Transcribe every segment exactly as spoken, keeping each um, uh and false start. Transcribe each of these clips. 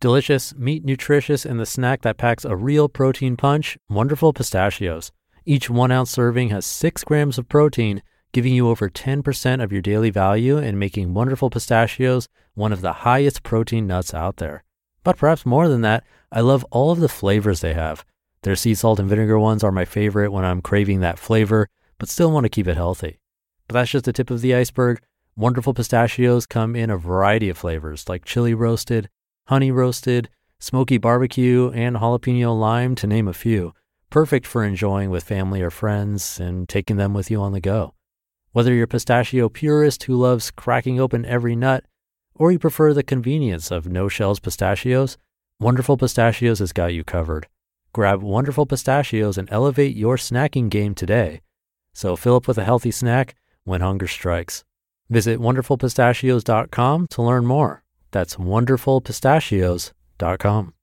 Delicious, meat nutritious, and the snack that packs a real protein punch, Wonderful Pistachios. Each one ounce serving has six grams of protein, giving you over ten percent of your daily value and making Wonderful Pistachios one of the highest protein nuts out there. But perhaps more than that, I love all of the flavors they have. Their sea salt and vinegar ones are my favorite when I'm craving that flavor, but still want to keep it healthy. But that's just the tip of the iceberg. Wonderful Pistachios come in a variety of flavors like chili roasted, honey roasted, smoky barbecue, and jalapeno lime, to name a few. Perfect for enjoying with family or friends and taking them with you on the go. Whether you're a pistachio purist who loves cracking open every nut, or you prefer the convenience of no-shells pistachios, Wonderful Pistachios has got you covered. Grab Wonderful Pistachios and elevate your snacking game today. So fill up with a healthy snack when hunger strikes. Visit wonderful pistachios dot com to learn more. That's wonderful pistachios dot com.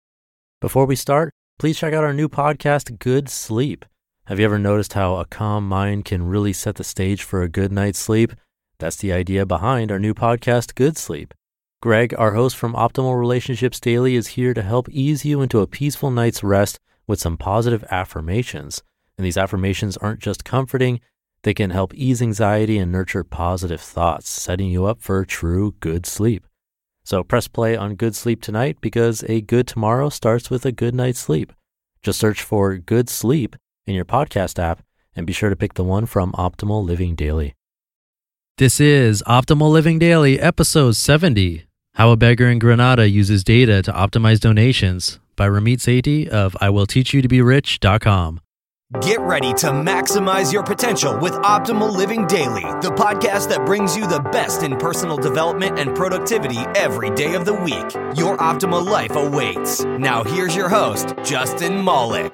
Before we start, please check out our new podcast, Good Sleep. Have you ever noticed how a calm mind can really set the stage for a good night's sleep? That's the idea behind our new podcast, Good Sleep. Greg, our host from Optimal Relationships Daily, is here to help ease you into a peaceful night's rest with some positive affirmations. And these affirmations aren't just comforting, they can help ease anxiety and nurture positive thoughts, setting you up for true good sleep. So press play on Good Sleep tonight because a good tomorrow starts with a good night's sleep. Just search for Good Sleep in your podcast app and be sure to pick the one from Optimal Living Daily. This is Optimal Living Daily, episode seventy, How a Beggar in Granada Uses Data to Optimize Donations, by Ramit Sethi of I will teach you to be rich dot com. Get ready to maximize your potential with Optimal Living Daily, the podcast that brings you the best in personal development and productivity every day of the week. Your optimal life awaits. Now here's your host, Justin Malik.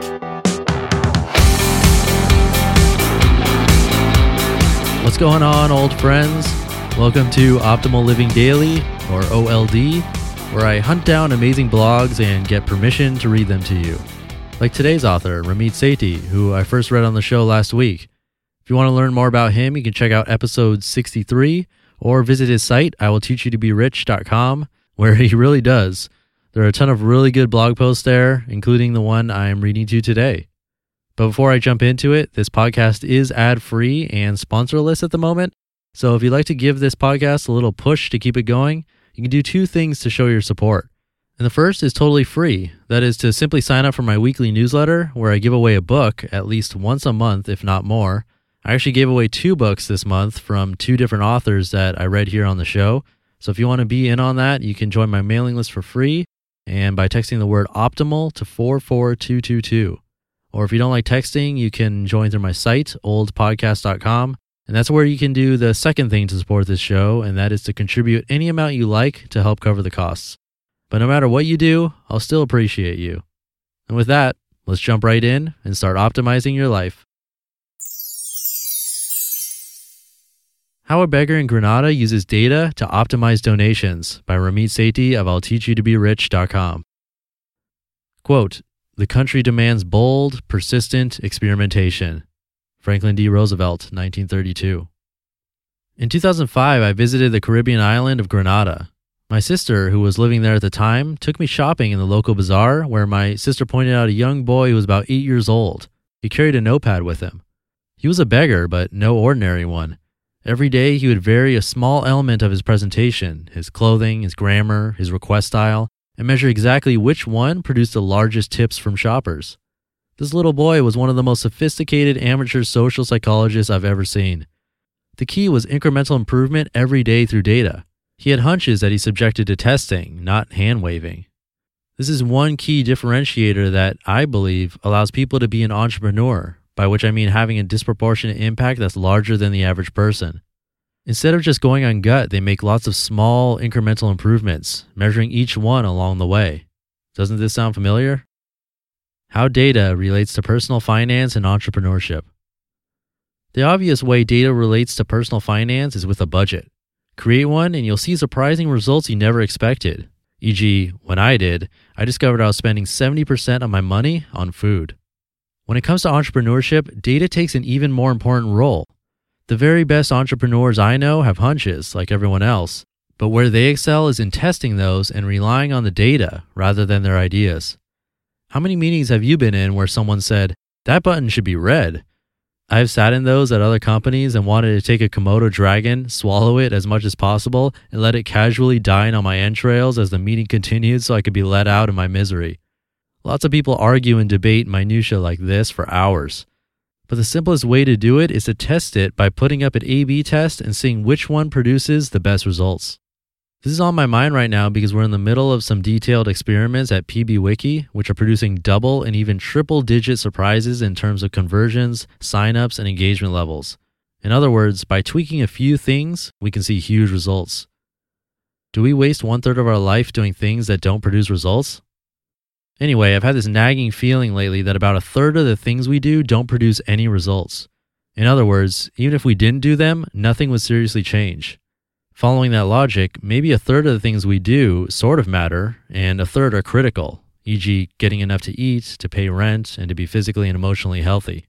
What's going on, old friends? Welcome to Optimal Living Daily, or O L D, where I hunt down amazing blogs and get permission to read them to you. Like today's author, Ramit Sethi, who I first read on the show last week. If you want to learn more about him, you can check out episode sixty-three or visit his site, I will teach you to be rich dot com, where he really does. There are a ton of really good blog posts there, including the one I am reading to today. But before I jump into it, this podcast is ad-free and sponsorless at the moment. So if you'd like to give this podcast a little push to keep it going, you can do two things to show your support. And the first is totally free. That is to simply sign up for my weekly newsletter where I give away a book at least once a month, if not more. I actually gave away two books this month from two different authors that I read here on the show. So if you want to be in on that, you can join my mailing list for free and by texting the word optimal to four four two two two. Or if you don't like texting, you can join through my site, old podcast dot com. And that's where you can do the second thing to support this show, and that is to contribute any amount you like to help cover the costs. But no matter what you do, I'll still appreciate you. And with that, let's jump right in and start optimizing your life. How a Beggar in Granada Uses Data to Optimize Donations, by Ramit Sethi of I'll teach you to be rich dot com. Quote, the country demands bold, persistent experimentation. Franklin D. Roosevelt, nineteen thirty-two. In two thousand five, I visited the Caribbean island of Grenada. My sister, who was living there at the time, took me shopping in the local bazaar where my sister pointed out a young boy who was about eight years old. He carried a notepad with him. He was a beggar, but no ordinary one. Every day he would vary a small element of his presentation, his clothing, his grammar, his request style, and measure exactly which one produced the largest tips from shoppers. This little boy was one of the most sophisticated amateur social psychologists I've ever seen. The key was incremental improvement every day through data. He had hunches that he subjected to testing, not hand-waving. This is one key differentiator that I believe allows people to be an entrepreneur, by which I mean having a disproportionate impact that's larger than the average person. Instead of just going on gut, they make lots of small incremental improvements, measuring each one along the way. Doesn't this sound familiar? How data relates to personal finance and entrepreneurship. The obvious way data relates to personal finance is with a budget. Create one and you'll see surprising results you never expected. for example, when I did, I discovered I was spending seventy percent of my money on food. When it comes to entrepreneurship, data takes an even more important role. The very best entrepreneurs I know have hunches, like everyone else, But where they excel is in testing those and relying on the data rather than their ideas. How many meetings have you been in where someone said, "That button should be red"? I've sat in those at other companies and wanted to take a Komodo dragon, swallow it as much as possible, and let it casually dine on my entrails as the meeting continued so I could be let out in my misery. Lots of people argue and debate minutia like this for hours. But the simplest way to do it is to test it by putting up an A B test and seeing which one produces the best results. This is on my mind right now because we're in the middle of some detailed experiments at PBWiki, which are producing double and even triple digit surprises in terms of conversions, signups, and engagement levels. In other words, by tweaking a few things, we can see huge results. Do we waste one third of our life doing things that don't produce results? Anyway, I've had this nagging feeling lately that about a third of the things we do don't produce any results. In other words, even if we didn't do them, nothing would seriously change. Following that logic, maybe a third of the things we do sort of matter, and a third are critical, for example getting enough to eat, to pay rent, and to be physically and emotionally healthy.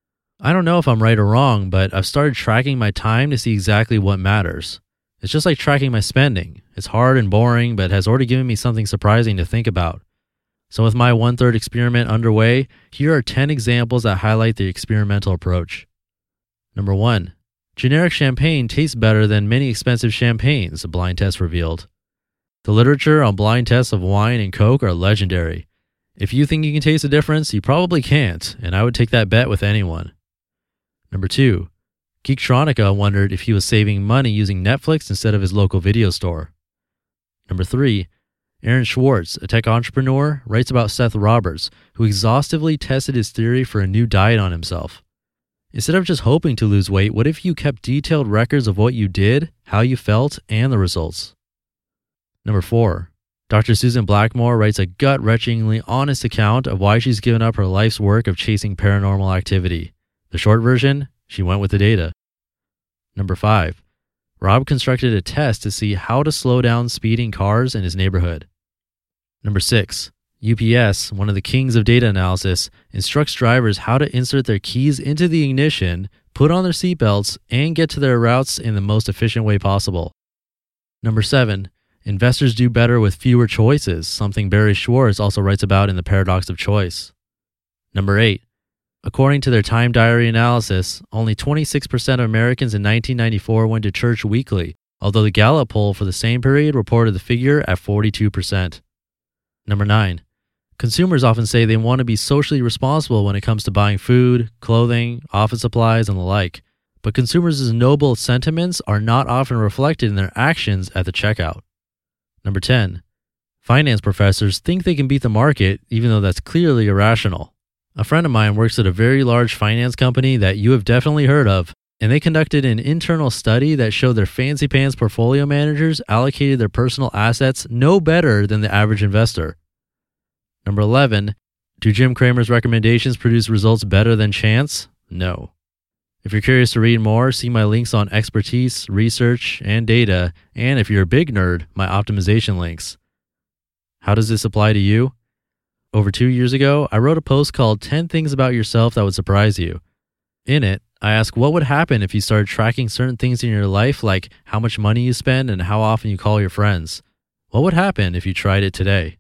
I don't know if I'm right or wrong, but I've started tracking my time to see exactly what matters. It's just like tracking my spending. It's hard and boring, but has already given me something surprising to think about. So with my one-third experiment underway, here are ten examples that highlight the experimental approach. Number one. Generic champagne tastes better than many expensive champagnes, a blind test revealed. The literature on blind tests of wine and Coke are legendary. If you think you can taste the difference, you probably can't, and I would take that bet with anyone. Number two, Geektronica wondered if he was saving money using Netflix instead of his local video store. Number three, Aaron Schwartz, a tech entrepreneur, writes about Seth Roberts, who exhaustively tested his theory for a new diet on himself. Instead of just hoping to lose weight, what if you kept detailed records of what you did, how you felt, and the results? Number four, Doctor Susan Blackmore writes a gut-wrenchingly honest account of why she's given up her life's work of chasing paranormal activity. The short version, she went with the data. Number five, Rob constructed a test to see how to slow down speeding cars in his neighborhood. Number six, U P S, one of the kings of data analysis, instructs drivers how to insert their keys into the ignition, put on their seatbelts, and get to their routes in the most efficient way possible. Number seven, investors do better with fewer choices, something Barry Schwartz also writes about in The Paradox of Choice. Number eight, according to their Time Diary analysis, only twenty-six percent of Americans in nineteen ninety-four went to church weekly, although the Gallup poll for the same period reported the figure at forty-two percent. Number nine, consumers often say they want to be socially responsible when it comes to buying food, clothing, office supplies, and the like, but consumers' noble sentiments are not often reflected in their actions at the checkout. Number ten, finance professors think they can beat the market even though that's clearly irrational. A friend of mine works at a very large finance company that you have definitely heard of, and they conducted an internal study that showed their fancy pants portfolio managers allocated their personal assets no better than the average investor. Number eleven, do Jim Cramer's recommendations produce results better than chance? No. If you're curious to read more, see my links on expertise, research, and data, and if you're a big nerd, my optimization links. How does this apply to you? Over two years ago, I wrote a post called ten Things About Yourself That Would Surprise You. In it, I ask what would happen if you started tracking certain things in your life like how much money you spend and how often you call your friends. What would happen if you tried it today?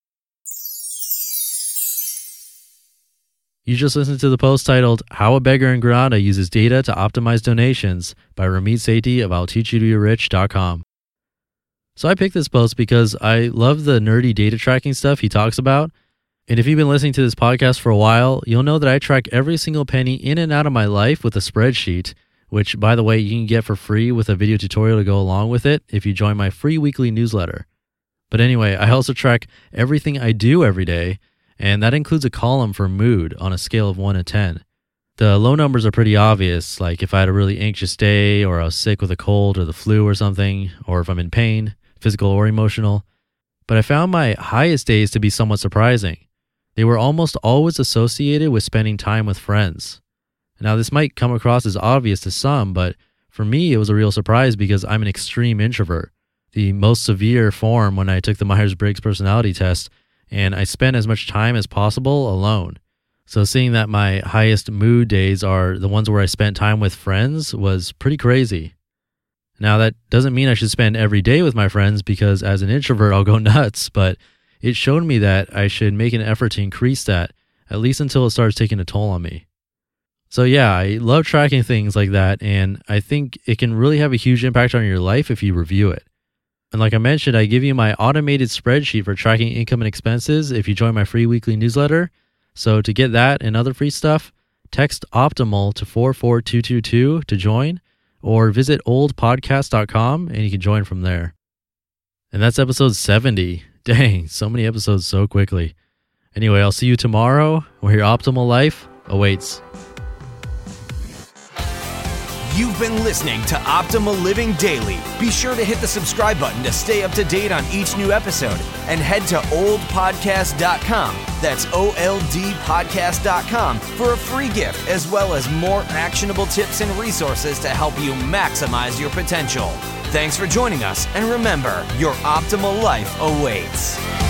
You just listened to the post titled How a Beggar in Granada Uses Data to Optimize Donations by Ramit Sethi of I'll Teach You to Be Rich dot com. So I picked this post because I love the nerdy data tracking stuff he talks about. And if you've been listening to this podcast for a while, you'll know that I track every single penny in and out of my life with a spreadsheet, which, by the way, you can get for free with a video tutorial to go along with it if you join my free weekly newsletter. But anyway, I also track everything I do every day, and that includes a column for mood on a scale of one to ten. The low numbers are pretty obvious, like if I had a really anxious day, or I was sick with a cold or the flu or something, or if I'm in pain, physical or emotional. But I found my highest days to be somewhat surprising. They were almost always associated with spending time with friends. Now, this might come across as obvious to some, but for me, it was a real surprise because I'm an extreme introvert, the most severe form when I took the Myers-Briggs personality test, and I spent as much time as possible alone. So seeing that my highest mood days are the ones where I spent time with friends was pretty crazy. Now, that doesn't mean I should spend every day with my friends because as an introvert, I'll go nuts, but it showed me that I should make an effort to increase that, at least until it starts taking a toll on me. So yeah, I love tracking things like that, and I think it can really have a huge impact on your life if you review it. And like I mentioned, I give you my automated spreadsheet for tracking income and expenses if you join my free weekly newsletter. So to get that and other free stuff, text OPTIMAL to four four two two two to join, or visit old podcast dot com and you can join from there. And that's episode seventy. Dang, so many episodes so quickly. Anyway, I'll see you tomorrow where your optimal life awaits. You've been listening to Optimal Living Daily. Be sure to hit the subscribe button to stay up to date on each new episode and head to old podcast dot com. That's O L D podcast dot com for a free gift as well as more actionable tips and resources to help you maximize your potential. Thanks for joining us, and remember, your optimal life awaits.